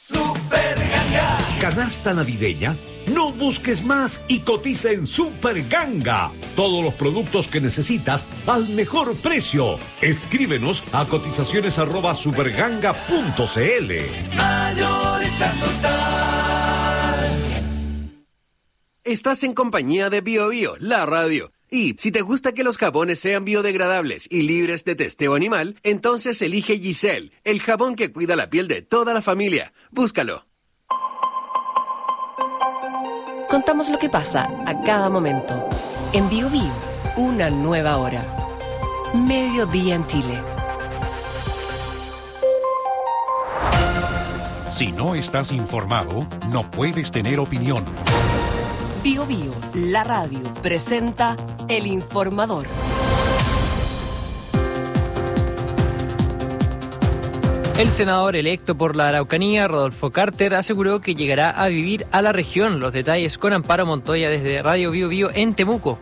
Superganga. Canasta navideña. No busques más y cotiza en Superganga. Todos los productos que necesitas al mejor precio. Escríbenos a cotizaciones@superganga.cl. Mayorista Total. Estás en compañía de BioBio, la radio. Y si te gusta que los jabones sean biodegradables y libres de testeo animal, entonces elige Giselle, el jabón que cuida la piel de toda la familia. Búscalo. Contamos lo que pasa a cada momento. En BioBio, una nueva hora. Mediodía en Chile. Si no estás informado, no puedes tener opinión. BioBio, la radio, presenta El Informador. El senador electo por la Araucanía, Rodolfo Carter, aseguró que llegará a vivir a la región. Los detalles con Amparo Montoya desde Radio BioBio en Temuco.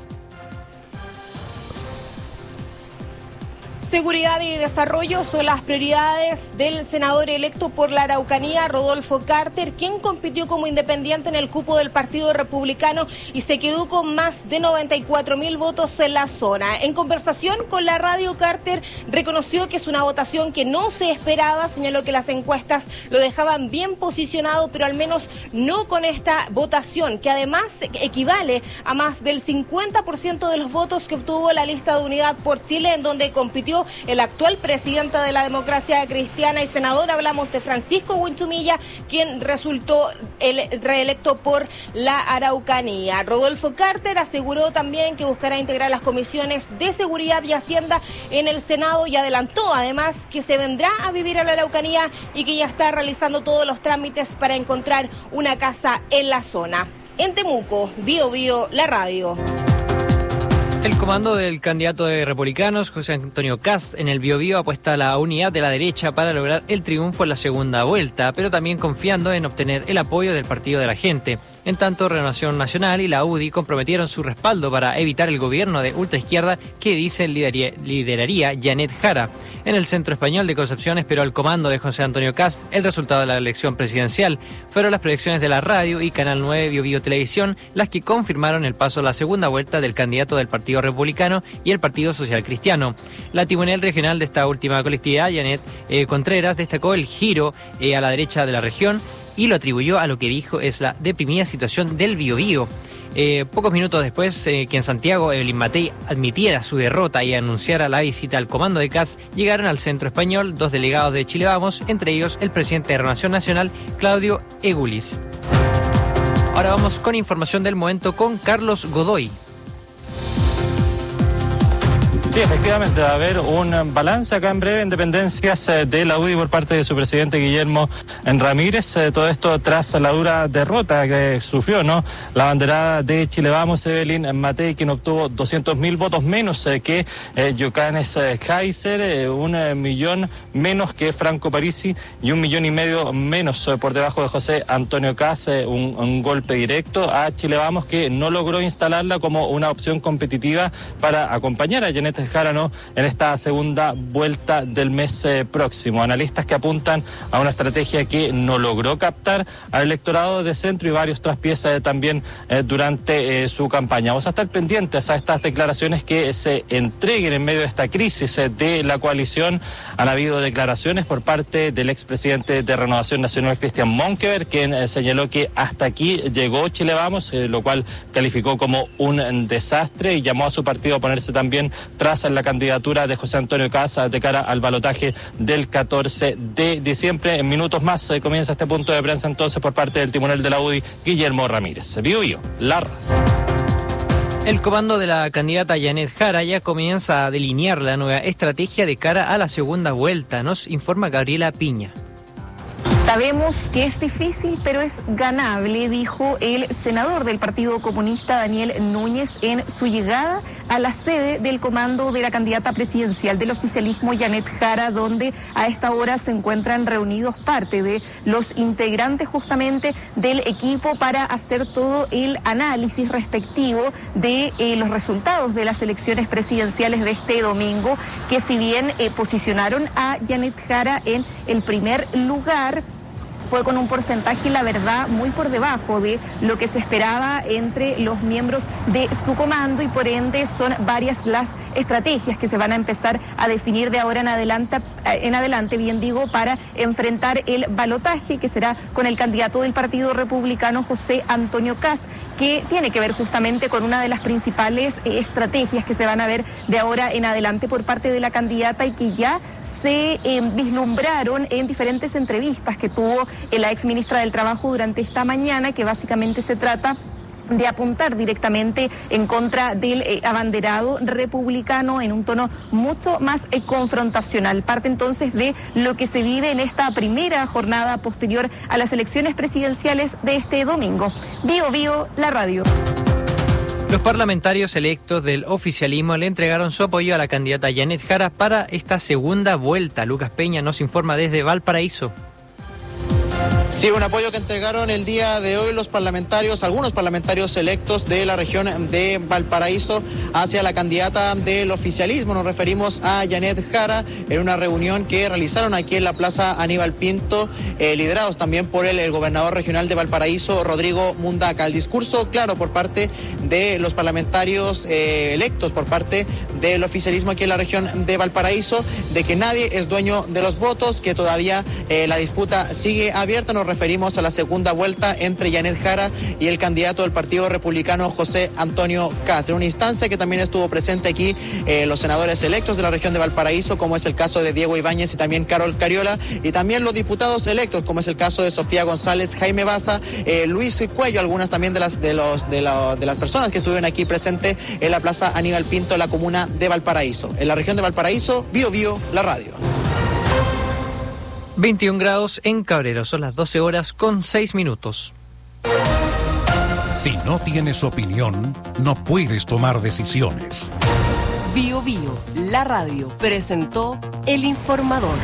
Seguridad y desarrollo son las prioridades del senador electo por la Araucanía, Rodolfo Carter, quien compitió como independiente en el cupo del Partido Republicano y se quedó con más de 94.000 votos en la zona. En conversación con la radio, Carter reconoció que es una votación que no se esperaba, señaló que las encuestas lo dejaban bien posicionado, pero al menos no con esta votación, que además equivale a más del 50% de los votos que obtuvo la lista de Unidad por Chile, en donde compitió el actual presidente de la democracia cristiana y senador. Hablamos de Francisco Huinchumilla, quien resultó reelecto por la Araucanía. Rodolfo Carter aseguró también que buscará integrar las comisiones de seguridad y hacienda en el Senado y adelantó además que se vendrá a vivir a la Araucanía y que ya está realizando todos los trámites para encontrar una casa en la zona. En Temuco, BioBio, la radio. El comando del candidato de Republicanos, José Antonio Kast, en el BioBio apuesta a la unidad de la derecha para lograr el triunfo en la segunda vuelta, pero también confiando en obtener el apoyo del Partido de la Gente. En tanto, Renovación Nacional y la UDI comprometieron su respaldo para evitar el gobierno de ultraizquierda que dicen lideraría Janet Jara. En el Centro Español de Concepción esperó al comando de José Antonio Kast el resultado de la elección presidencial. Fueron las proyecciones de la radio y Canal 9 BioBio Televisión las que confirmaron el paso a la segunda vuelta del candidato del Partido Republicano y el Partido Social Cristiano. La timonel regional de esta última colectividad, Janet Contreras, destacó el giro a la derecha de la región y lo atribuyó a lo que dijo es la deprimida situación del BioBio. Pocos minutos después que en Santiago Evelyn Matei admitiera su derrota y anunciara la visita al comando de Kast, llegaron al Centro Español 2 delegados de Chile Vamos, entre ellos el presidente de Renovación Nacional, Claudio Egulis. Ahora vamos con información del momento con Carlos Godoy. Sí, efectivamente, va a haber un balance acá en breve en dependencias de la UDI por parte de su presidente Guillermo Ramírez. Todo esto tras la dura derrota que sufrió, ¿no?, la banderada de Chile Vamos, Evelyn Matei, quien obtuvo 200.000 votos menos que Johannes Kaiser, 1 millón menos que Franco Parisi y 1,5 millones menos por debajo de José Antonio Kast. Un golpe directo a Chile Vamos, que no logró instalarla como una opción competitiva para acompañar a Janet Jara, ¿no?, en esta segunda vuelta del mes próximo. Analistas que apuntan a una estrategia que no logró captar al electorado de centro y varios traspiés también durante su campaña. Vamos a estar pendientes a estas declaraciones que se entreguen en medio de esta crisis de la coalición. Han habido declaraciones por parte del expresidente de Renovación Nacional, Cristian Monkeberg, quien señaló que hasta aquí llegó Chile Vamos, lo cual calificó como un desastre y llamó a su partido a ponerse también tras la candidatura de José Antonio Kast de cara al balotaje del 14 de diciembre. En minutos más comienza este punto de prensa entonces por parte del timonel de la UDI, Guillermo Ramírez. BioBio, la radio. El comando de la candidata Janet Jara ya comienza a delinear la nueva estrategia de cara a la segunda vuelta, nos informa Gabriela Piña. Sabemos que es difícil, pero es ganable, dijo el senador del Partido Comunista, Daniel Núñez, en su llegada a la sede del comando de la candidata presidencial del oficialismo, Janet Jara, donde a esta hora se encuentran reunidos parte de los integrantes justamente del equipo para hacer todo el análisis respectivo de los resultados de las elecciones presidenciales de este domingo, que si bien posicionaron a Janet Jara en el primer lugar, fue con un porcentaje, la verdad, muy por debajo de lo que se esperaba entre los miembros de su comando, y por ende son varias las estrategias que se van a empezar a definir de ahora en adelante, bien digo, para enfrentar el balotaje que será con el candidato del Partido Republicano, José Antonio Kast, que tiene que ver justamente con una de las principales estrategias que se van a ver de ahora en adelante por parte de la candidata, y que ya se vislumbraron en diferentes entrevistas que tuvo la ex ministra del Trabajo durante esta mañana, que básicamente se trata de apuntar directamente en contra del abanderado republicano en un tono mucho más confrontacional. Parte entonces de lo que se vive en esta primera jornada posterior a las elecciones presidenciales de este domingo. Bio Bio, la radio. Los parlamentarios electos del oficialismo le entregaron su apoyo a la candidata Janet Jara para esta segunda vuelta. Lucas Peña nos informa desde Valparaíso. Sí, un apoyo que entregaron el día de hoy algunos parlamentarios electos de la región de Valparaíso hacia la candidata del oficialismo. Nos referimos a Janet Jara en una reunión que realizaron aquí en la Plaza Aníbal Pinto, liderados también por el gobernador regional de Valparaíso, Rodrigo Mundaca. El discurso, claro, por parte de los parlamentarios electos, por parte del oficialismo aquí en la región de Valparaíso, de que nadie es dueño de los votos, que todavía la disputa sigue abierta. Nos referimos a la segunda vuelta entre Janet Jara y el candidato del Partido Republicano, José Antonio Kast. En una instancia que también estuvo presente aquí los senadores electos de la región de Valparaíso, como es el caso de Diego Ibáñez y también Carol Cariola, y también los diputados electos, como es el caso de Sofía González, Jaime Baza, Luis Cuello, algunas también de las personas que estuvieron aquí presentes en la Plaza Aníbal Pinto, en la comuna de Valparaíso. En la región de Valparaíso, Bio Bio, la radio. 21 grados en Cabrero, son las 12 horas con 6 minutos. Si no tienes opinión, no puedes tomar decisiones. Bio Bio, la radio, presentó El Informador.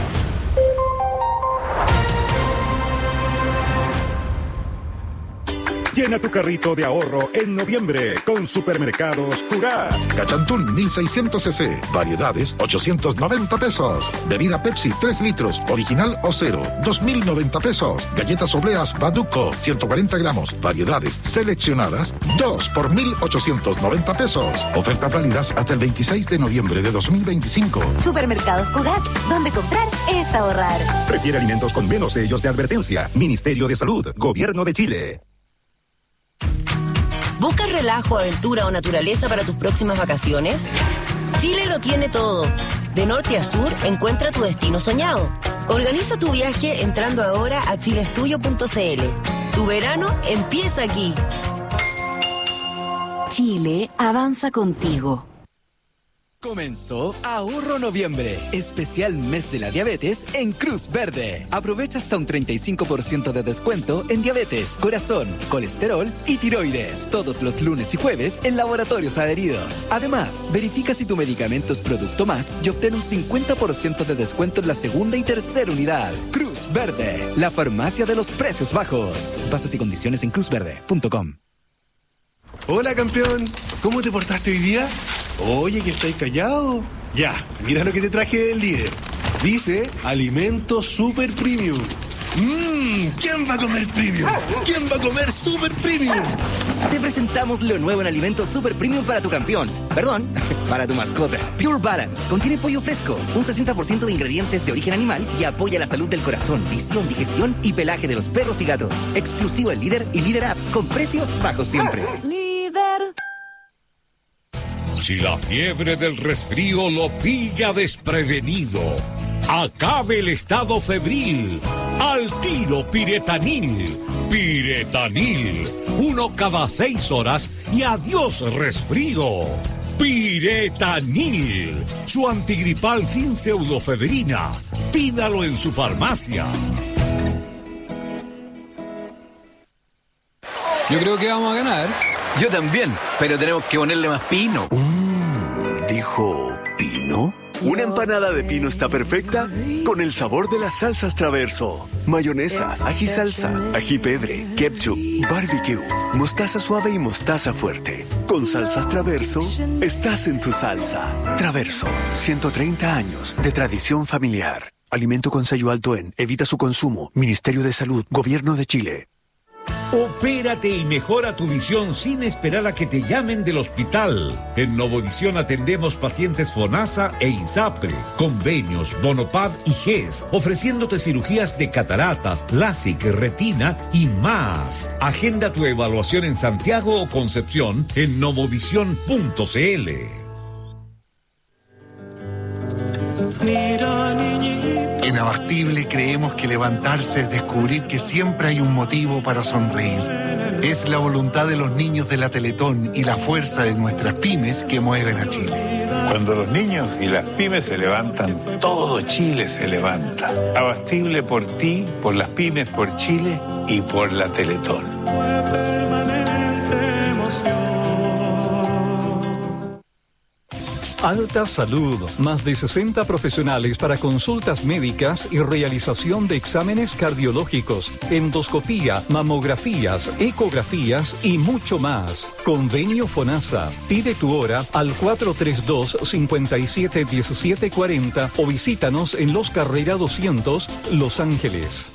Llena tu carrito de ahorro en noviembre con Supermercados Cugat. Cachantún 1600 cc, variedades 890 pesos. Bebida Pepsi 3 litros, original o cero, 2090 pesos. Galletas obleas Baduco 140 gramos, variedades seleccionadas, 2 por 1890 pesos. Ofertas válidas hasta el 26 de noviembre de 2025. Supermercados Cugat, donde comprar es ahorrar. Prefiere alimentos con menos sellos de advertencia. Ministerio de Salud, Gobierno de Chile. ¿Buscas relajo, aventura o naturaleza para tus próximas vacaciones? Chile lo tiene todo. De norte a sur, encuentra tu destino soñado. Organiza tu viaje entrando ahora a chilestuyo.cl. Tu verano empieza aquí. Chile avanza contigo. Comenzó Ahorro Noviembre, especial mes de la diabetes en Cruz Verde. Aprovecha hasta un 35% de descuento en diabetes, corazón, colesterol y tiroides. Todos los lunes y jueves en laboratorios adheridos. Además, verifica si tu medicamento es producto más y obtén un 50% de descuento en la segunda y tercera unidad. Cruz Verde, la farmacia de los precios bajos. Bases y condiciones en cruzverde.com. Hola, campeón. ¿Cómo te portaste hoy día? Oye, que estáis callado. Ya, mira lo que te traje del líder. Dice Alimento Super Premium. ¿Quién va a comer premium? ¿Quién va a comer super premium? Te presentamos lo nuevo en Alimento Super Premium para tu campeón. Perdón, para tu mascota. Pure Balance contiene pollo fresco, un 60% de ingredientes de origen animal y apoya la salud del corazón, visión, digestión y pelaje de los perros y gatos. Exclusivo en Líder y Líder App, con precios bajos siempre. Líder. Si la fiebre del resfrío lo pilla desprevenido, acabe el estado febril. Al tiro Piretanil. Piretanil. 1 cada 6 horas y adiós resfrío. Piretanil. Su antigripal sin pseudofebrina. Pídalo en su farmacia. Yo creo que vamos a ganar. Yo también, pero tenemos que ponerle más pino. ¿Dijo pino? Una empanada de pino está perfecta con el sabor de las salsas Traverso. Mayonesa, ají salsa, ají pebre, ketchup, barbecue, mostaza suave y mostaza fuerte. Con salsas Traverso, estás en tu salsa. Traverso, 130 años de tradición familiar. Alimento con sello alto en. Evita su consumo. Ministerio de Salud. Gobierno de Chile. Opérate y mejora tu visión sin esperar a que te llamen del hospital. En Novovisión atendemos pacientes FONASA e INSAPRE, convenios, Bonopad y GES, ofreciéndote cirugías de cataratas, LASIK, retina y más. Agenda tu evaluación en Santiago o Concepción en novovision.cl. En Abastible creemos que levantarse es descubrir que siempre hay un motivo para sonreír. Es la voluntad de los niños de la Teletón y la fuerza de nuestras pymes que mueven a Chile. Cuando los niños y las pymes se levantan, todo Chile se levanta. Abastible por ti, por las pymes, por Chile y por la Teletón. Alta Salud, más de 60 profesionales para consultas médicas y realización de exámenes cardiológicos, endoscopía, mamografías, ecografías y mucho más. Convenio FONASA. Pide tu hora al 432-571740 o visítanos en Los Carrera 200, Los Ángeles.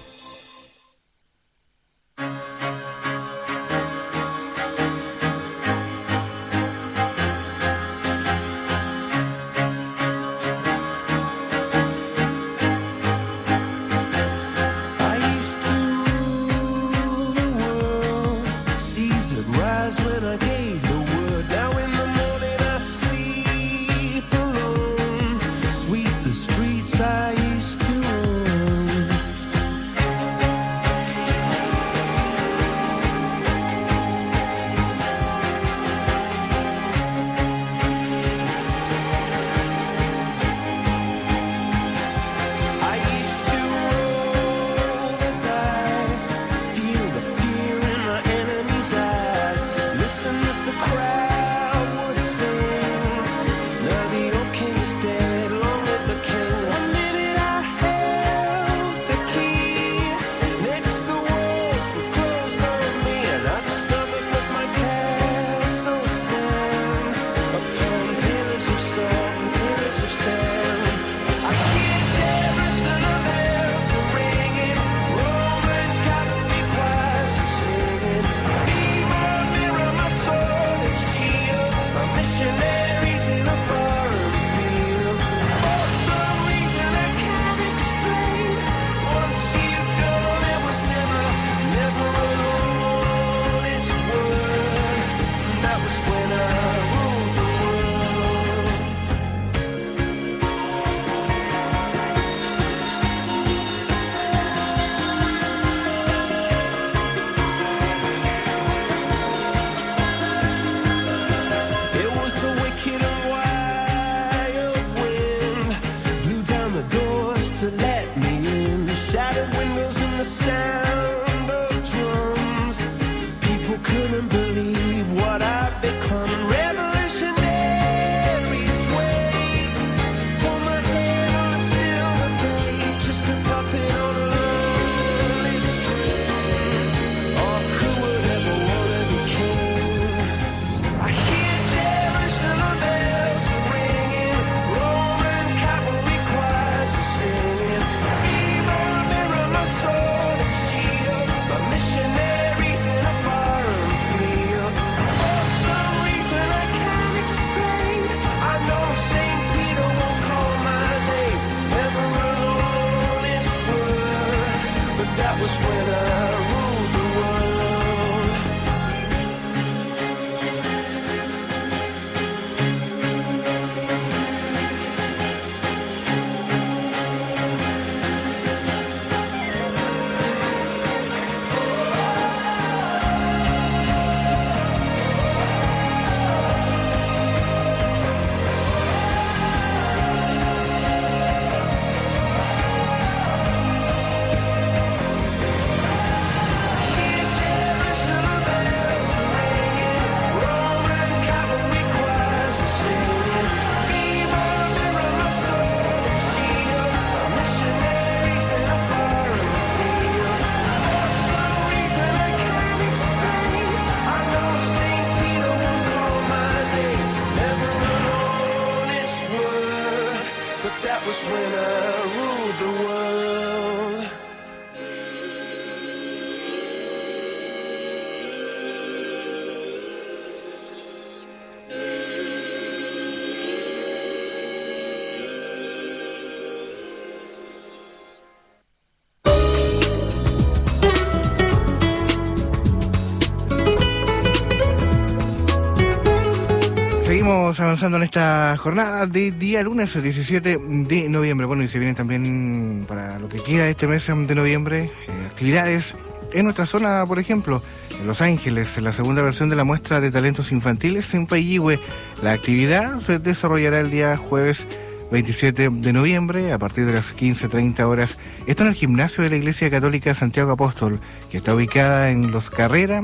Seguimos avanzando en esta jornada de día lunes 17 de noviembre. Bueno, y se vienen también para lo que queda de este mes de noviembre actividades en nuestra zona, por ejemplo, en Los Ángeles, en la segunda versión de la muestra de talentos infantiles en Payihue. La actividad se desarrollará el día jueves 27 de noviembre a partir de las 15:30 horas. Esto en el gimnasio de la Iglesia Católica Santiago Apóstol, que está ubicada en Los Carrera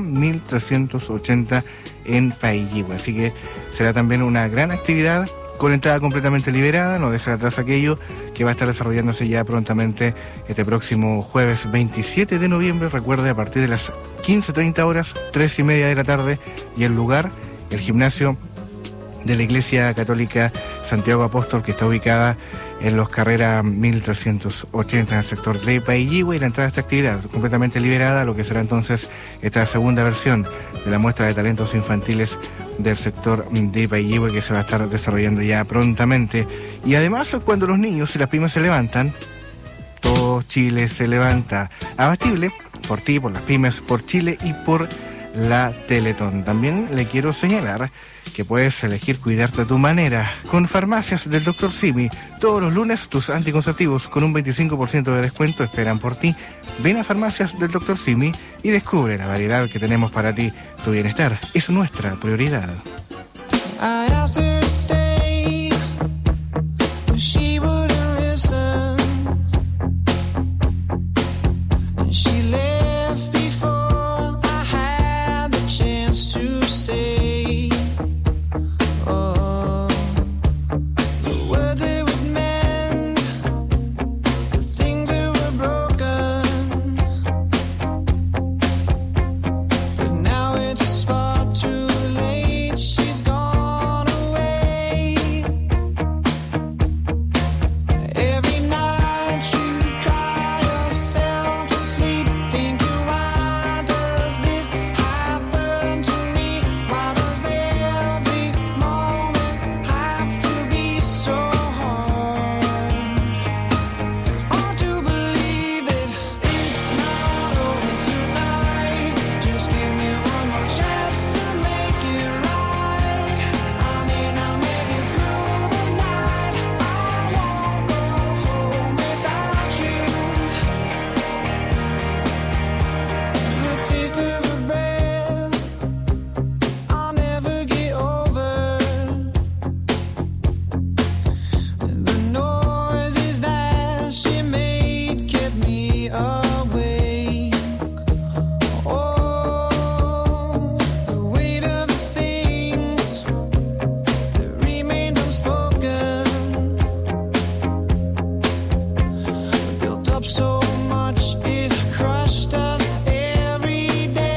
1380 en Payihue. Así que será también una gran actividad con entrada completamente liberada. No dejar atrás aquello que va a estar desarrollándose ya prontamente este próximo jueves 27 de noviembre. Recuerde, a partir de las 15:30 horas, 3:30 de la tarde, y el lugar, el gimnasio de la Iglesia Católica Santiago Apóstol, que está ubicada en Los Carrera 1380 en el sector de Payihue. Y la entrada a esta actividad completamente liberada, lo que será entonces esta segunda versión de la muestra de talentos infantiles del sector de Payihue, que se va a estar desarrollando ya prontamente. Y además, cuando los niños y las pymes se levantan, todo Chile se levanta. Abastible por ti, por las pymes, por Chile y por la Teletón. También le quiero señalar que puedes elegir cuidarte a tu manera con Farmacias del Dr. Simi. Todos los lunes tus anticonceptivos con un 25% de descuento esperan por ti. Ven a Farmacias del Dr. Simi y descubre la variedad que tenemos para ti. Tu bienestar es nuestra prioridad. So much it crushed us every day.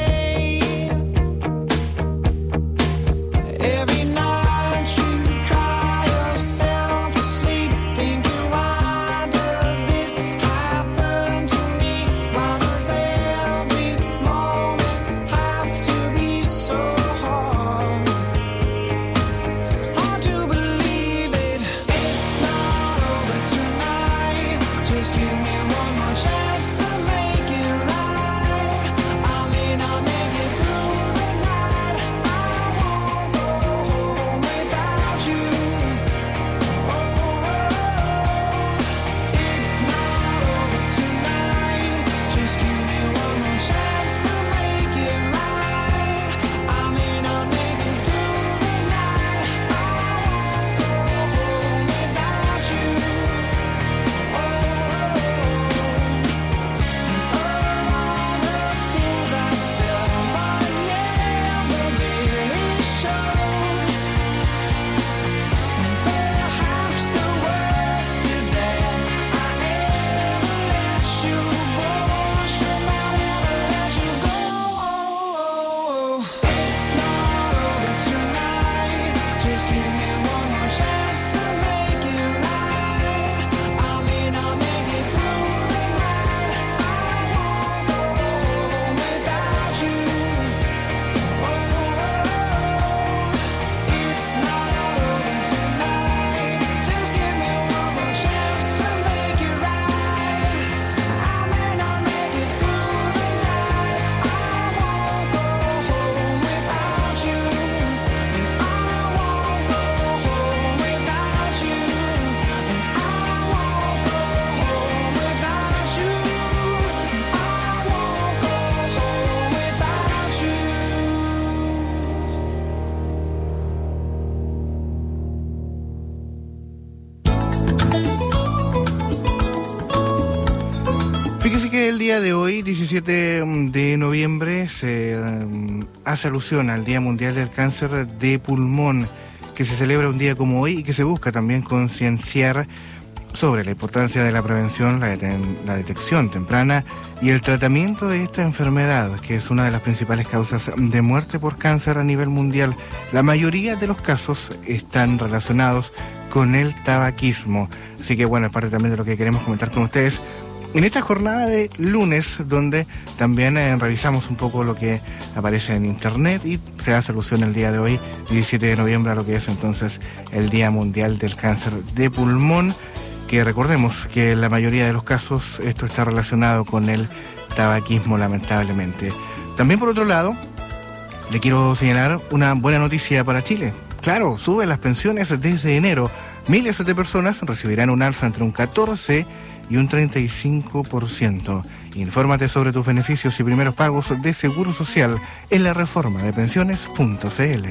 el día de hoy, 17 de noviembre, se hace alusión al Día Mundial del Cáncer de Pulmón, que se celebra un día como hoy y que se busca también concienciar sobre la importancia de la prevención, la detección temprana y el tratamiento de esta enfermedad, que es una de las principales causas de muerte por cáncer a nivel mundial. La mayoría de los casos están relacionados con el tabaquismo. Así que bueno, es parte también de lo que queremos comentar con ustedes en esta jornada de lunes, donde también revisamos un poco lo que aparece en internet y se hace alusión el día de hoy, 17 de noviembre, a lo que es entonces el Día Mundial del Cáncer de Pulmón, que recordemos que en la mayoría de los casos esto está relacionado con el tabaquismo, lamentablemente. También, por otro lado, le quiero señalar una buena noticia para Chile. Claro, suben las pensiones desde enero. Miles de personas recibirán un alza entre un 14 y un 35%. Infórmate sobre tus beneficios y primeros pagos de Seguro Social en la reformadepensiones.cl.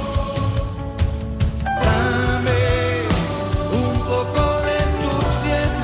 Dame un poco de tu cielo.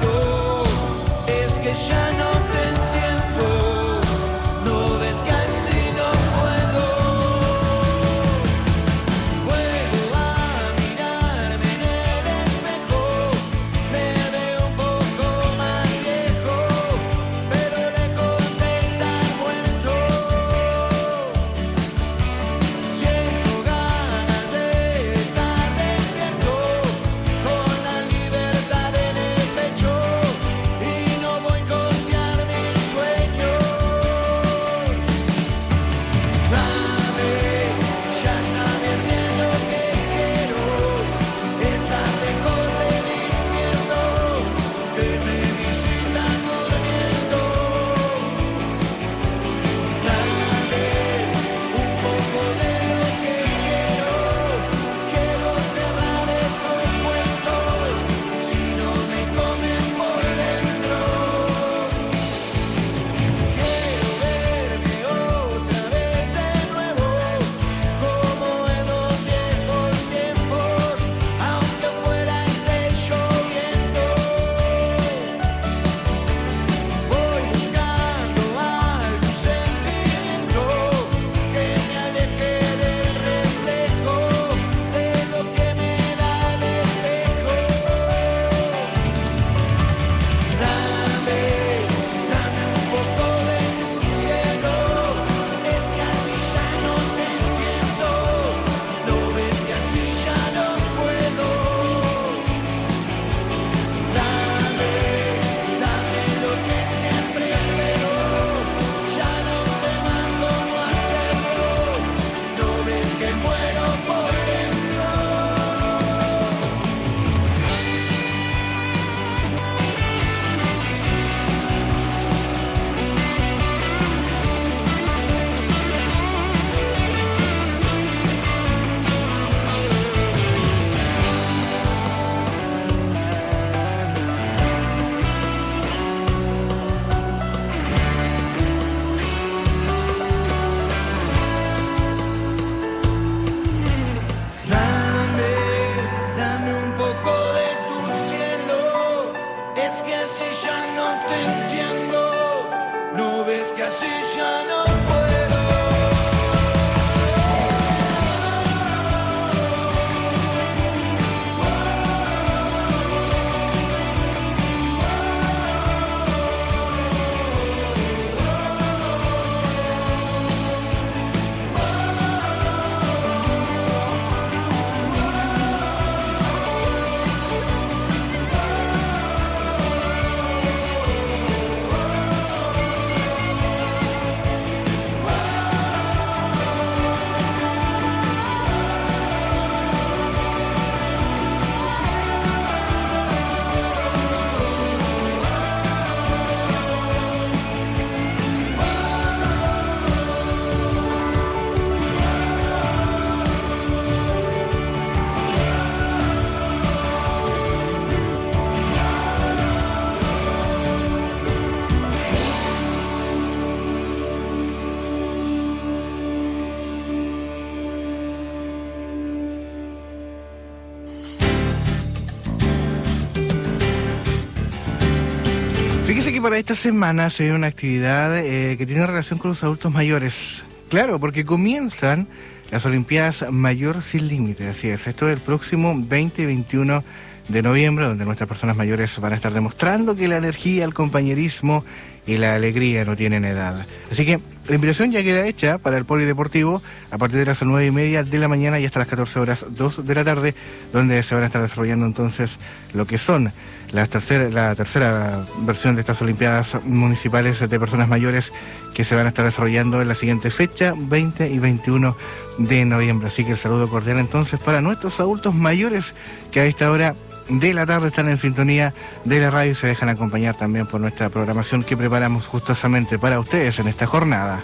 que para esta semana se ve una actividad que tiene relación con los adultos mayores. Claro, porque comienzan las Olimpiadas Mayor Sin Límites, así es. Esto es el próximo 20 y 21 de noviembre, donde nuestras personas mayores van a estar demostrando que la energía, el compañerismo y la alegría no tienen edad. Así que la invitación ya queda hecha para el polideportivo a partir de las 9:30 de la mañana y hasta las 14:02 de la tarde, donde se van a estar desarrollando entonces lo que son la tercera versión de estas Olimpiadas Municipales de Personas Mayores, que se van a estar desarrollando en la siguiente fecha, 20 y 21 de noviembre. Así que el saludo cordial entonces para nuestros adultos mayores que a esta hora de la tarde están en sintonía de la radio y se dejan acompañar también por nuestra programación que preparamos justamente para ustedes en esta jornada.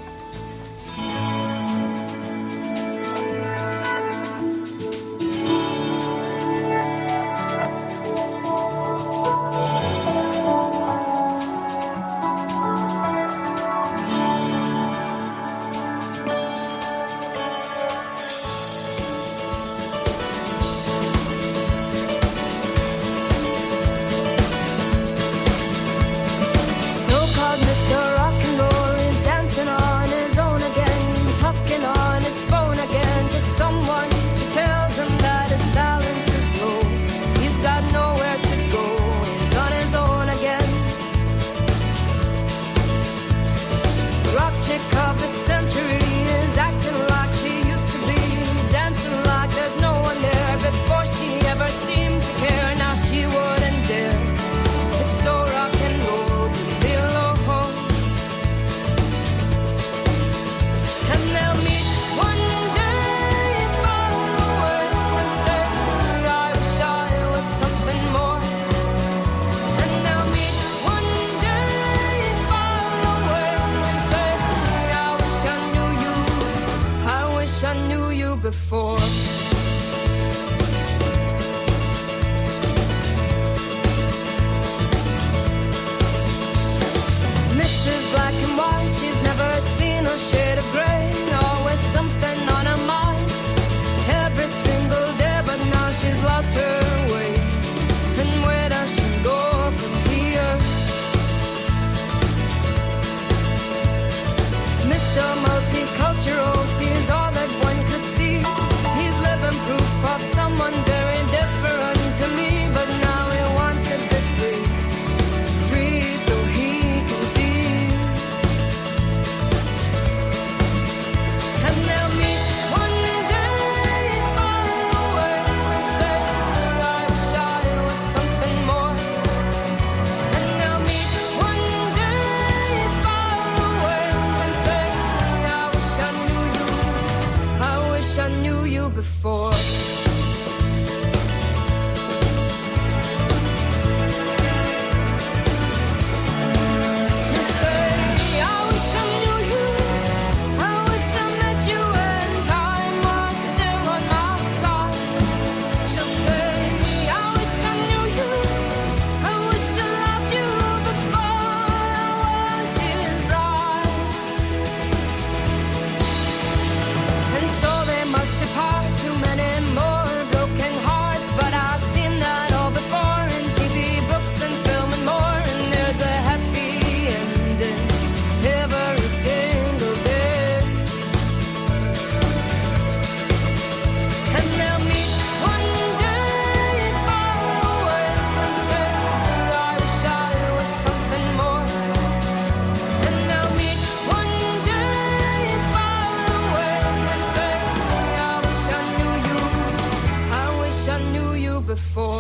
Before. Mrs. Black and White, she's never seen a shade of gray. Always something on her mind every single day, but now she's lost her way. And where does she go from here? Mr. Multicultural sees all that one could see. He's living proof of someone very different to me, but now he wants to be free, free so he can see. And they'll meet one day far away and say, I wish I was something more. And they'll meet one day far away and say, I wish I knew you, I wish I knew you before. Before.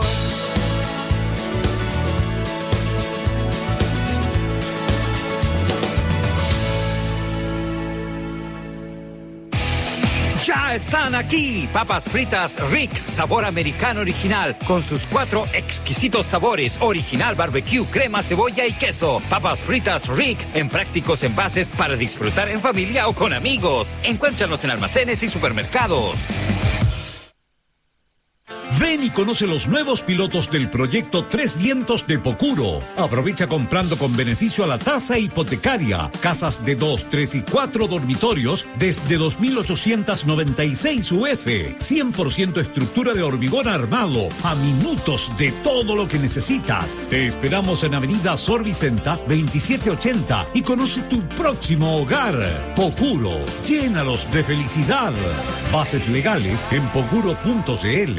Ya están aquí, papas fritas Rick, sabor americano original, con sus 4 exquisitos sabores, original barbecue, crema, cebolla y queso. Papas fritas Rick, en prácticos envases para disfrutar en familia o con amigos. Encuéntranos en almacenes y supermercados. Ven y conoce los nuevos pilotos del proyecto Tres Vientos de Pocuro. Aprovecha comprando con beneficio a la tasa hipotecaria. Casas de 2, 3 y 4 dormitorios desde 2.896 UF. 100% estructura de hormigón armado. A minutos de todo lo que necesitas. Te esperamos en Avenida Sor Vicenta 2780 y conoce tu próximo hogar. Pocuro, llénalos de felicidad. Bases legales en pocuro.cl.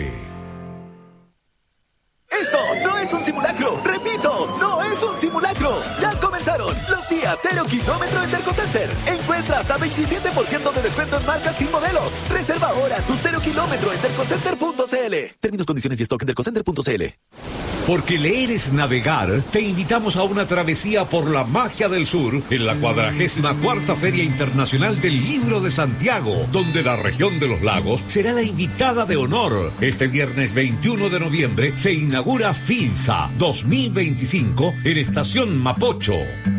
Esto no es un simulacro, repito, no es un simulacro. Ya comenzaron los días 0 kilómetro en Dercocenter. Encuentra hasta 27% de descuento en marcas y modelos. Reserva ahora tu 0 kilómetro en dercocenter.cl. Términos, condiciones y stock en dercocenter.cl. Porque leer es navegar, te invitamos a una travesía por la magia del sur en la 44ª Feria Internacional del Libro de Santiago, donde la región de los lagos será la invitada de honor. Este viernes 21 de noviembre se inaugura FILSA 2025 en Estación Mapocho.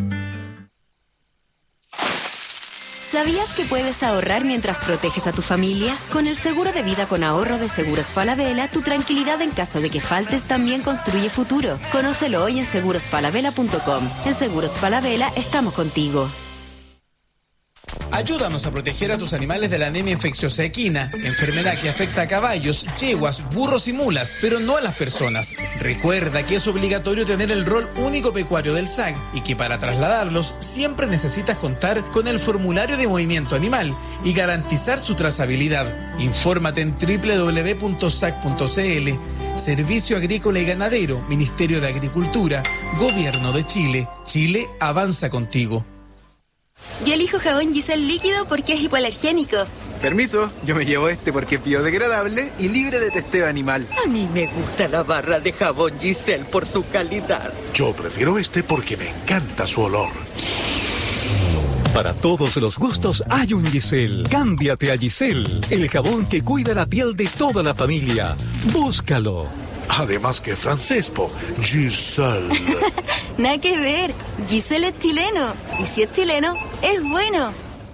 ¿Sabías que puedes ahorrar mientras proteges a tu familia? Con el seguro de vida con ahorro de Seguros Falabella, tu tranquilidad en caso de que faltes también construye futuro. Conócelo hoy en segurosfalabella.com. En Seguros Falabella estamos contigo. Ayúdanos a proteger a tus animales de la anemia infecciosa equina, enfermedad que afecta a caballos, yeguas, burros y mulas, pero no a las personas. Recuerda que es obligatorio tener el rol único pecuario del SAC y que para trasladarlos siempre necesitas contar con el formulario de movimiento animal y garantizar su trazabilidad. Infórmate en www.sac.cl. Servicio Agrícola y Ganadero, Ministerio de Agricultura, Gobierno de Chile. Chile avanza contigo. Yo elijo jabón Giselle líquido porque es hipoalergénico. Permiso, yo me llevo este porque es biodegradable y libre de testeo animal. A mí me gusta la barra de jabón Giselle por su calidad. Yo prefiero este porque me encanta su olor. Para todos los gustos hay un Giselle. Cámbiate a Giselle, el jabón que cuida la piel de toda la familia. Búscalo. Además que francés, po. Giselle. Nada que ver. Giselle es chileno. Y si es chileno, es bueno.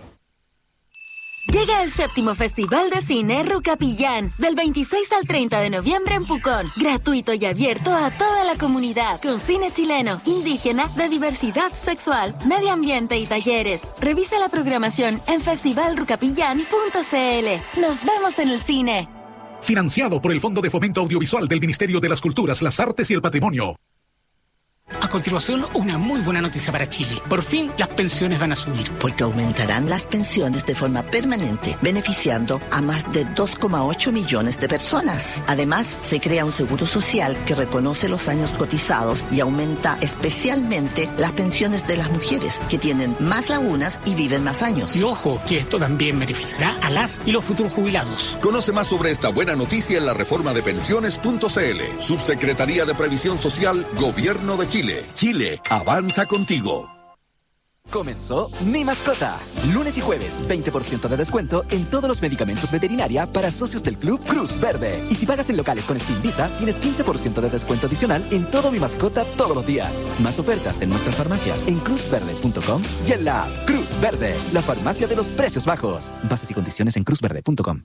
Llega el 7º Festival de Cine Rucapillán, del 26 al 30 de noviembre en Pucón. Gratuito y abierto a toda la comunidad, con cine chileno, indígena, de diversidad sexual, medio ambiente y talleres. Revisa la programación en festivalrucapillán.cl. Nos vemos en el cine. Financiado por el Fondo de Fomento Audiovisual del Ministerio de las Culturas, las Artes y el Patrimonio. A continuación, una muy buena noticia para Chile. Por fin, las pensiones van a subir. Porque aumentarán las pensiones de forma permanente, beneficiando a más de 2,8 millones de personas. Además, se crea un seguro social que reconoce los años cotizados y aumenta especialmente las pensiones de las mujeres, que tienen más lagunas y viven más años. Y ojo, que esto también beneficiará a las y los futuros jubilados. Conoce más sobre esta buena noticia en la reforma de pensiones.cl. Subsecretaría de Previsión Social, Gobierno de Chile. Chile avanza contigo. Comenzó Mi Mascota. Lunes y jueves, 20% de descuento en todos los medicamentos veterinaria para socios del Club Cruz Verde. Y si pagas en locales con Spin Visa, tienes 15% de descuento adicional en todo Mi Mascota todos los días. Más ofertas en nuestras farmacias en cruzverde.com y en la app Cruz Verde, la farmacia de los precios bajos. Bases y condiciones en cruzverde.com.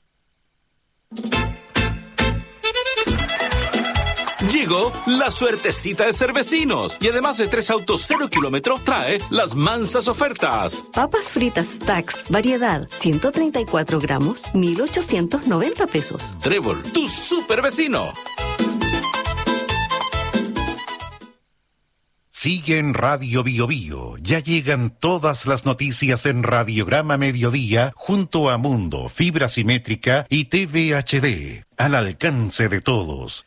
Llegó la suertecita de Cervecinos y además de 3 autos 0 kilómetros trae las mansas ofertas. Papas fritas Stax, variedad 134 gramos, 1.890 pesos. Trébol, tu super vecino. Sigue en Radio Bio Bio. Ya llegan todas las noticias en Radiograma Mediodía junto a Mundo, Fibra Simétrica y TV HD. Al alcance de todos.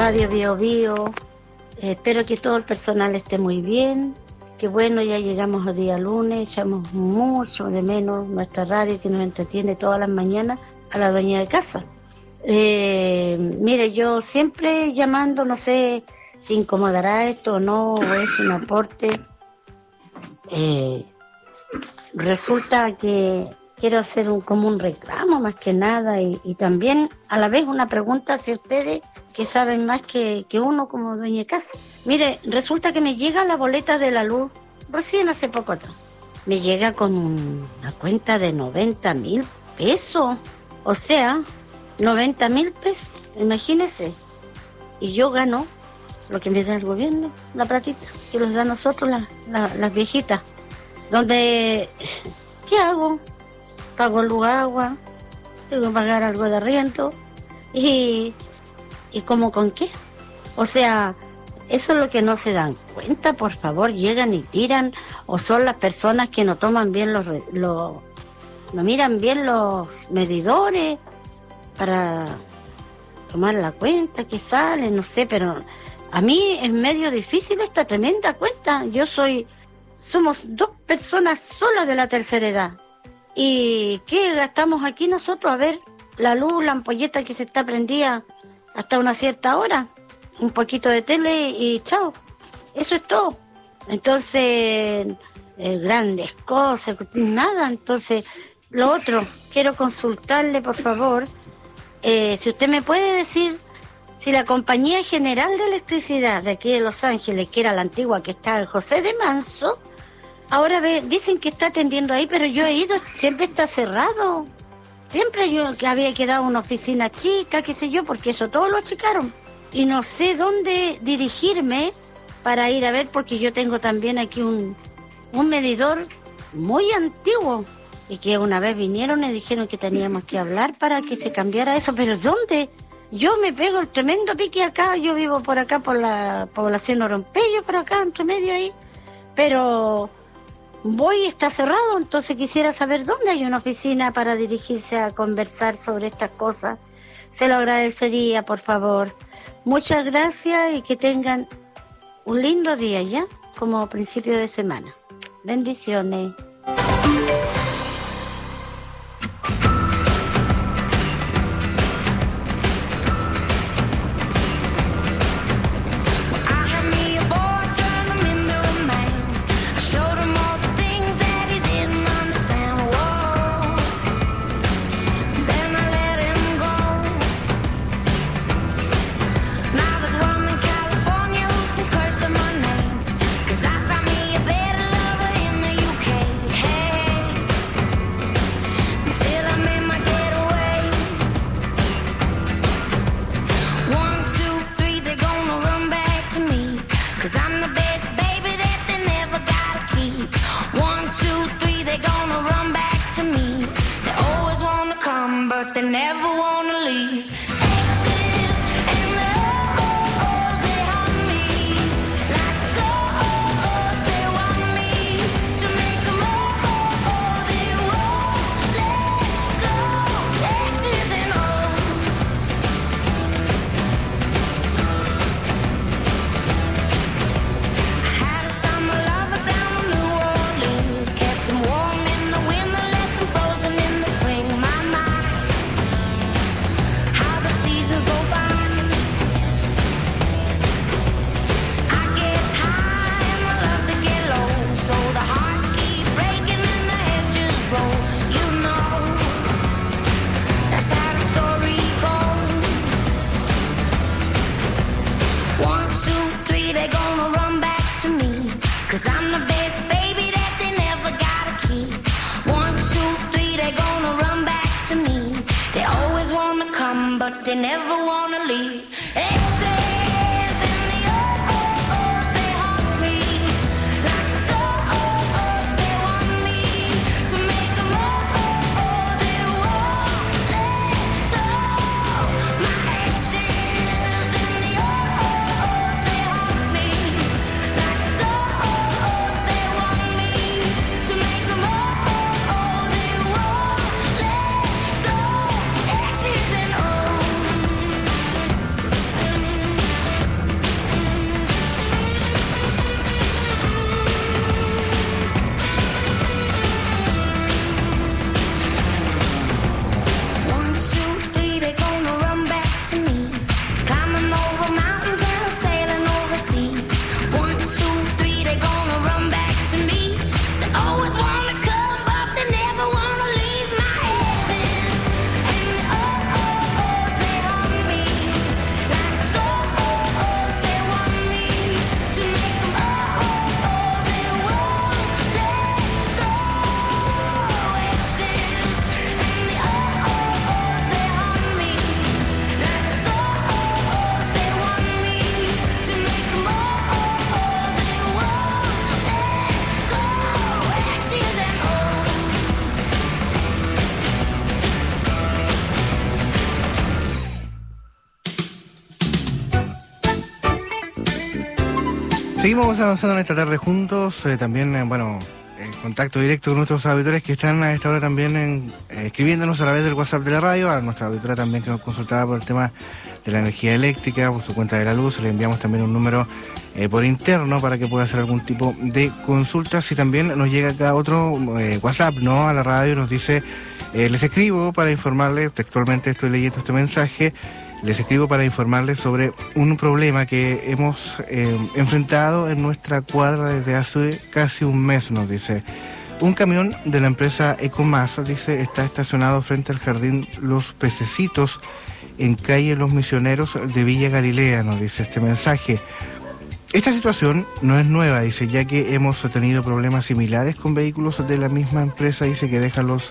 Radio Bio Bio. Espero que todo el personal esté muy bien. Que bueno, ya llegamos al día lunes, echamos mucho de menos nuestra radio que nos entretiene todas las mañanas a la dueña de casa. Mire, yo siempre llamando, no sé si incomodará esto o no, o es un aporte. Resulta que quiero hacer como un reclamo más que nada y también a la vez una pregunta hacia ustedes que saben más que uno como dueña de casa. Mire, resulta que me llega la boleta de la luz recién hace poco atrás. Me llega con una cuenta de 90,000 pesos. O sea, 90,000 pesos, imagínese. Y yo gano lo que me da el gobierno, la platita, que nos da a nosotros las viejitas. Donde, ¿qué hago? Pago luz, agua, tengo que pagar algo de arriendo. ¿Y cómo con qué? O sea, eso es lo que no se dan cuenta, por favor, llegan y tiran, o son las personas que no toman bien no miran bien los medidores para tomar la cuenta que sale, no sé, pero a mí es medio difícil esta tremenda cuenta. Somos 2 personas solas de la tercera edad. ¿Y qué gastamos aquí nosotros? A ver, la luz, la ampolleta que se está prendida hasta una cierta hora, un poquito de tele y chao. Eso es todo. Entonces, grandes cosas, nada. Entonces, lo otro, quiero consultarle, por favor, si usted me puede decir si la Compañía General de Electricidad de aquí de Los Ángeles, que era la antigua que está en José de Manso, ahora dicen que está atendiendo ahí, pero yo he ido, siempre está cerrado. Siempre yo que había quedado una oficina chica, qué sé yo, porque eso todo lo achicaron. Y no sé dónde dirigirme para ir a ver, porque yo tengo también aquí un medidor muy antiguo. Y que una vez vinieron y dijeron que teníamos que hablar para que se cambiara eso. ¿Pero dónde? Yo me pego el tremendo pique acá, yo vivo por acá, por la población Orompello, por acá, entre medio ahí. Pero está cerrado, entonces quisiera saber dónde hay una oficina para dirigirse a conversar sobre estas cosas. Se lo agradecería, por favor. Muchas gracias y que tengan un lindo día, ¿ya? Como principio de semana. Bendiciones. wanna come, but they never wanna leave my exes. And the oh-oh-ohs, they haunt me. Like the oh-oh-ohs, they want me to make them oh-oh-oh, they won't let go. Exes. And the oh-oh-ohs, they haunt me. Like the oh-oh-ohs, they want me to make them oh-oh-oh, they won't let go. Exes and oh. Seguimos avanzando en esta tarde juntos, también, en contacto directo con nuestros auditores que están a esta hora también escribiéndonos a través del WhatsApp de la radio, a nuestra auditora también que nos consultaba por el tema de la energía eléctrica, por su cuenta de la luz. Le enviamos también un número por interno para que pueda hacer algún tipo de consultas, y también nos llega acá otro WhatsApp, ¿no?, a la radio, nos dice, les escribo para informarles, textualmente estoy leyendo este mensaje, les escribo para informarles sobre un problema que hemos enfrentado en nuestra cuadra desde hace casi un mes, nos dice. Un camión de la empresa Ecomasa, dice, está estacionado frente al jardín Los Pececitos en calle Los Misioneros de Villa Galilea, nos dice este mensaje. Esta situación no es nueva, dice, ya que hemos tenido problemas similares con vehículos de la misma empresa, dice, que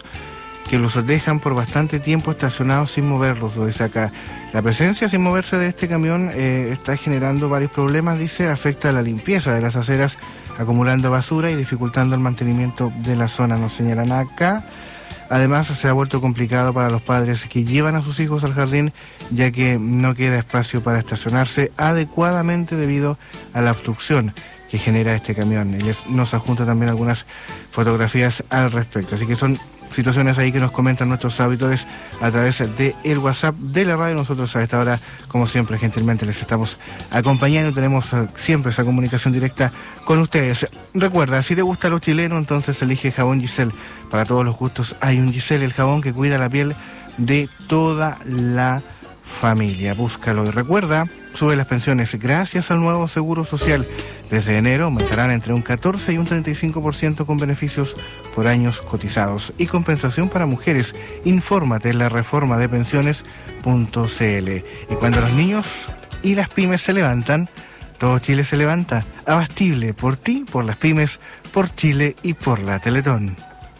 los dejan por bastante tiempo estacionados sin moverlos, lo dice acá. La presencia sin moverse de este camión está generando varios problemas, dice, afecta a la limpieza de las aceras, acumulando basura y dificultando el mantenimiento de la zona, nos señalan acá. Además, se ha vuelto complicado para los padres que llevan a sus hijos al jardín, ya que no queda espacio para estacionarse adecuadamente debido a la obstrucción que genera este camión. Y nos adjunta también algunas fotografías al respecto. Así que son situaciones ahí que nos comentan nuestros auditores a través de el WhatsApp de la radio. Nosotros a esta hora, como siempre, gentilmente les estamos acompañando. Tenemos siempre esa comunicación directa con ustedes. Recuerda, si te gusta lo chileno, entonces elige jabón Giselle. Para todos los gustos hay un Giselle, el jabón que cuida la piel de toda la familia. Búscalo y recuerda, sube las pensiones gracias al nuevo Seguro Social. Desde enero aumentarán entre un 14 y un 35% con beneficios por años cotizados y compensación para mujeres. Infórmate en la reforma de pensiones.cl. Y cuando los niños y las pymes se levantan, todo Chile se levanta. Abastible por ti, por las pymes, por Chile y por la Teletón.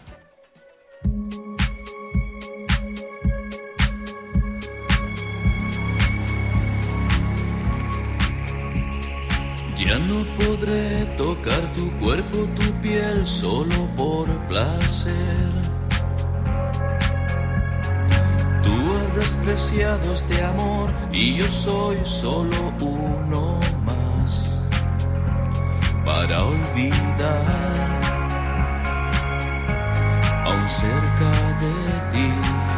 Ya no podré tocar tu cuerpo, tu piel, solo por placer. Tú has despreciado este amor y yo soy solo uno más para olvidar, aún cerca de ti.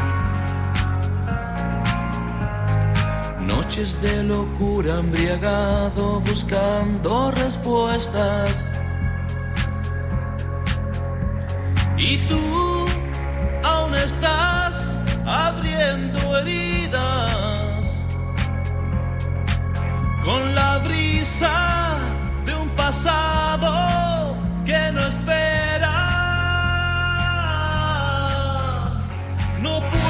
Noches de locura, embriagado, buscando respuestas. Y tú aún estás abriendo heridas con la brisa de un pasado que no espera. No puedo.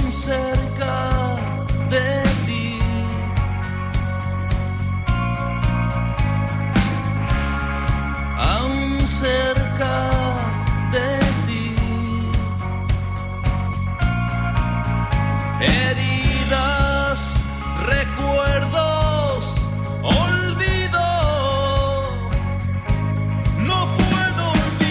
cerca de ti. Aún cerca de ti. Heridas, recuerdos, olvido. No puedo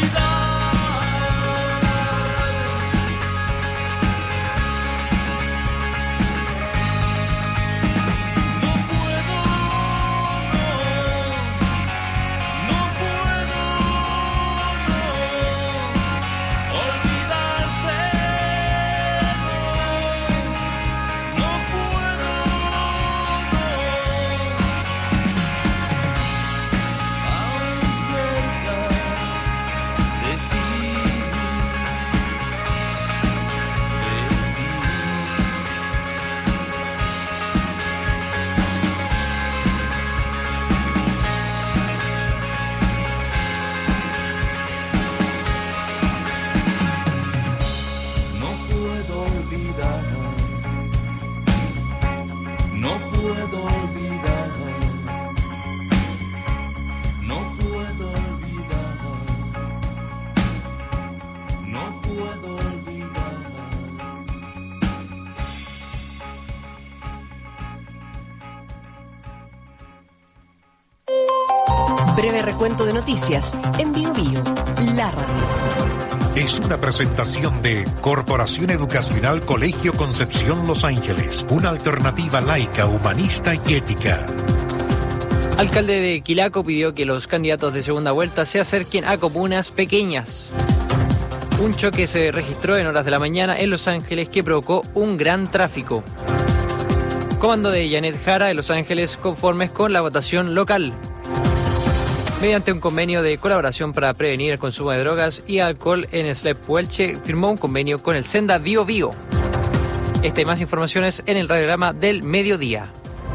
Breve recuento de noticias en Bio Bio, la radio. Es una presentación de Corporación Educacional Colegio Concepción Los Ángeles, una alternativa laica, humanista y ética. Alcalde de Quilaco pidió que los candidatos de segunda vuelta se acerquen a comunas pequeñas. Un choque se registró en horas de la mañana en Los Ángeles que provocó un gran tráfico. Comando de Janet Jara en Los Ángeles conformes con la votación local. Mediante un convenio de colaboración para prevenir el consumo de drogas y alcohol en SLEP Puelche, firmó un convenio con el Senda Bio Bio. Esta y más informaciones en el radiograma del mediodía.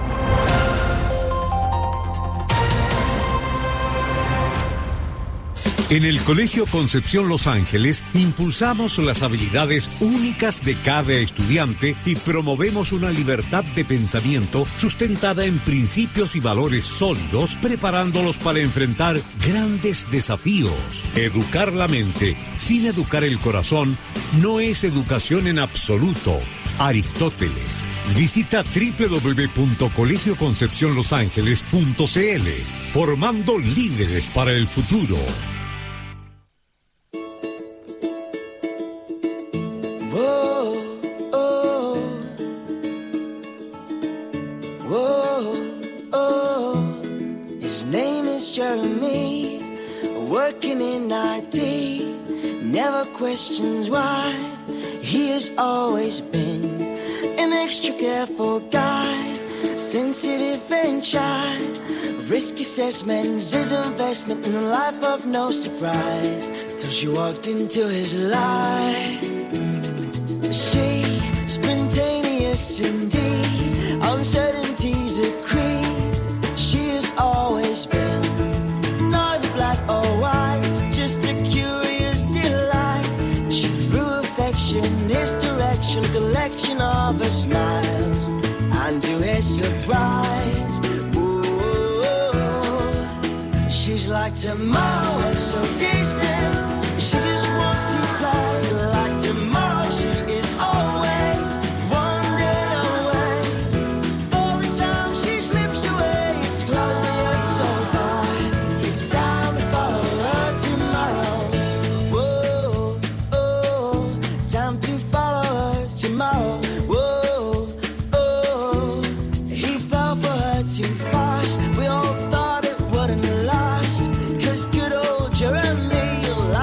En el Colegio Concepción Los Ángeles impulsamos las habilidades únicas de cada estudiante y promovemos una libertad de pensamiento sustentada en principios y valores sólidos, preparándolos para enfrentar grandes desafíos. Educar la mente sin educar el corazón no es educación en absoluto. Aristóteles. Visita www.colegioconcepcionlosangeles.cl, formando líderes para el futuro. His name is Jeremy, working in IT, never questions why. He has always been an extra careful guy, sensitive and shy. Risk assessments, his investment in a life of no surprise, till she walked into his life. She, spontaneous indeed, uncertainties a creed. She has always been neither black or white, just a curious delight. She threw affection, his direction, collection of her smiles, and to his surprise, ooh, she's like tomorrow, so distant. She just wants to play like tomorrow. She is always one day away. All the time she slips away, it's close but yet so far. It's time to follow her tomorrow. Whoa, oh, time to follow her tomorrow. Whoa, oh, he fell for her too fast. We all thought it wouldn't last, 'cause good old Jeremy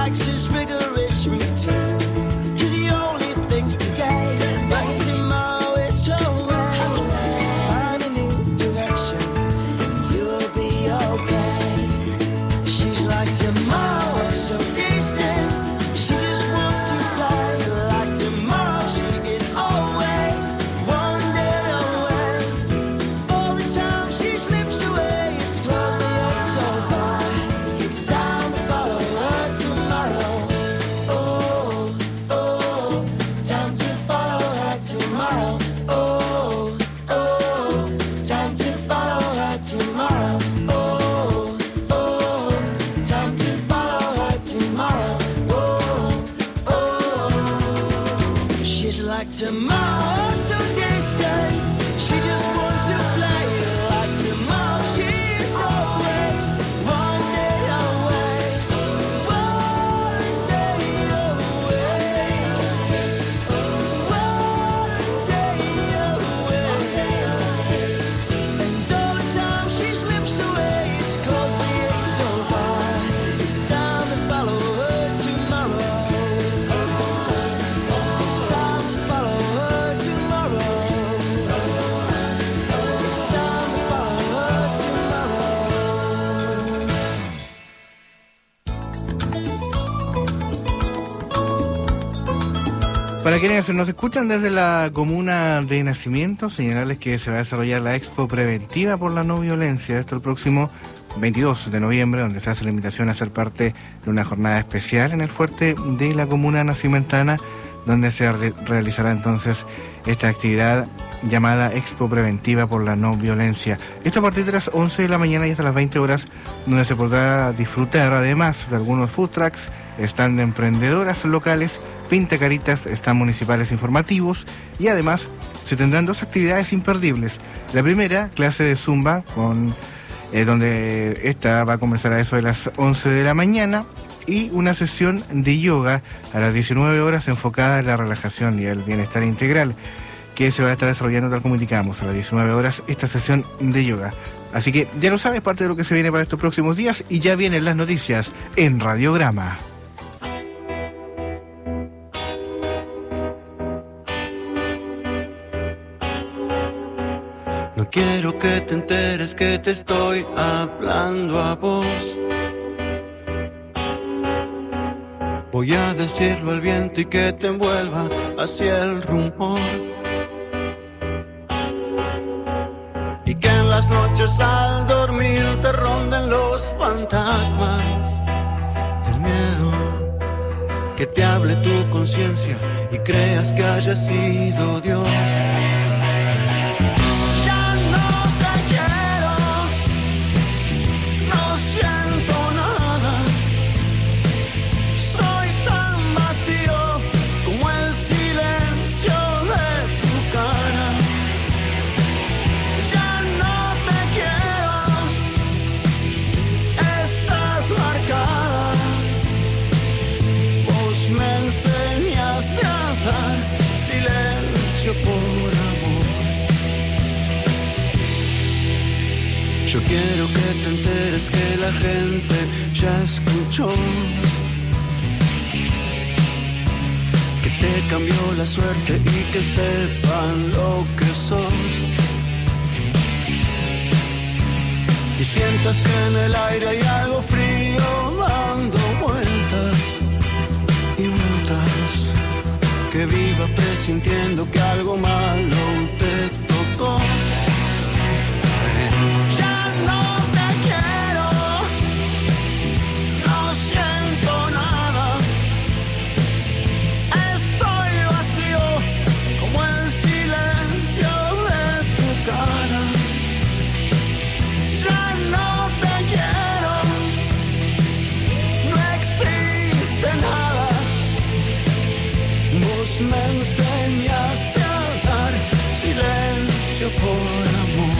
tomorrow so distant. She just wants to play like tomorrow. She's always one day away, one day away, one day away. And all the time she slips away, it's 'cause we ain't so far. It's time to follow her tomorrow. It's time to follow her tomorrow. It's time to follow her tomorrow. Para quienes nos escuchan desde la comuna de Nacimiento, señalarles que se va a desarrollar la Expo Preventiva por la No Violencia. Esto el próximo 22 de noviembre, donde se hace la invitación a ser parte de una jornada especial en el fuerte de la comuna nacimentana, donde se realizará entonces esta actividad llamada Expo Preventiva por la No Violencia. Esto a partir de las 11 de la mañana y hasta las 20 horas, donde se podrá disfrutar además de algunos food trucks, stand de emprendedoras locales, pintacaritas, stand municipales informativos, y además se tendrán dos actividades imperdibles. La primera, clase de Zumba, donde esta va a comenzar a eso de las 11 de la mañana, y una sesión de yoga a las 19 horas enfocada en la relajación y el bienestar integral, que se va a estar desarrollando tal como indicamos, a las 19 horas esta sesión de yoga. Así que ya lo sabes, parte de lo que se viene para estos próximos días, y ya vienen las noticias en Radiograma. No quiero que te enteres que te estoy hablando a vos. Voy a decirlo al viento y que te envuelva hacia el rumor. Y que en las noches al dormir te ronden los fantasmas del miedo. Que te hable tu conciencia y creas que haya sido Dios. Yo quiero que te enteres que la gente ya escuchó, que te cambió la suerte y que sepan lo que sos. Y sientas que en el aire hay algo frío dando vueltas y vueltas, que viva presintiendo que algo malo te tocó. Me enseñaste a dar silencio por amor.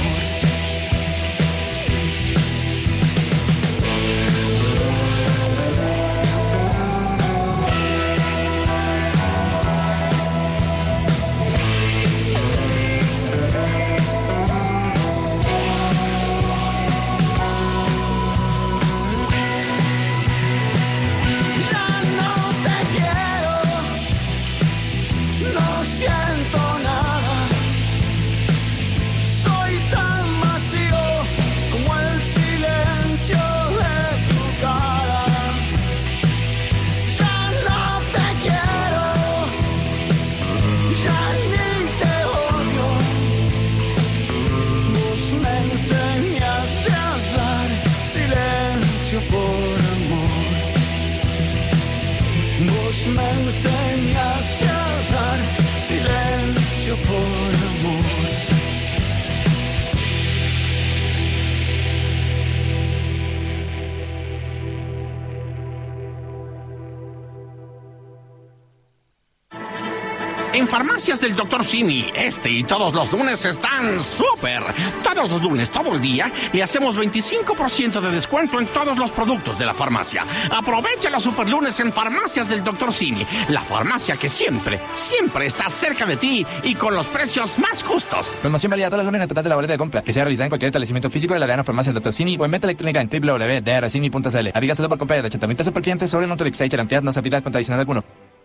Me enseñaste a dar silencio por amor. En Farmacias del Dr. Simi, este y todos los lunes están súper. Todos los lunes, todo el día, le hacemos 25% de descuento en todos los productos de la farmacia. Aprovecha los super lunes en Farmacias del Dr. Simi, la farmacia que siempre está cerca de ti y con los precios más justos. Promoción válida todos los lunes en el total de la boleta de compra, que sea realizada en cualquier establecimiento físico de la Arena Farmacia del Dr. Simi o en venta electrónica en www.drsimi.cl. Aplica solo por compra de 80.000 pesos por cliente sobre Nutrix, cantidad no se aplica contra adicional alguno.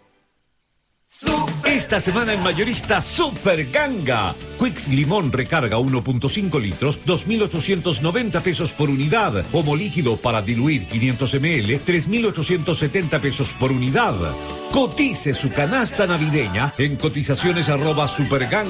Esta semana en Mayorista Super Ganga. Quicks Limón recarga 1.5 litros, 2.890 pesos por unidad. Homo líquido para diluir 500 ml, 3.870 pesos por unidad. Cotice su canasta navideña en cotizaciones @superganga.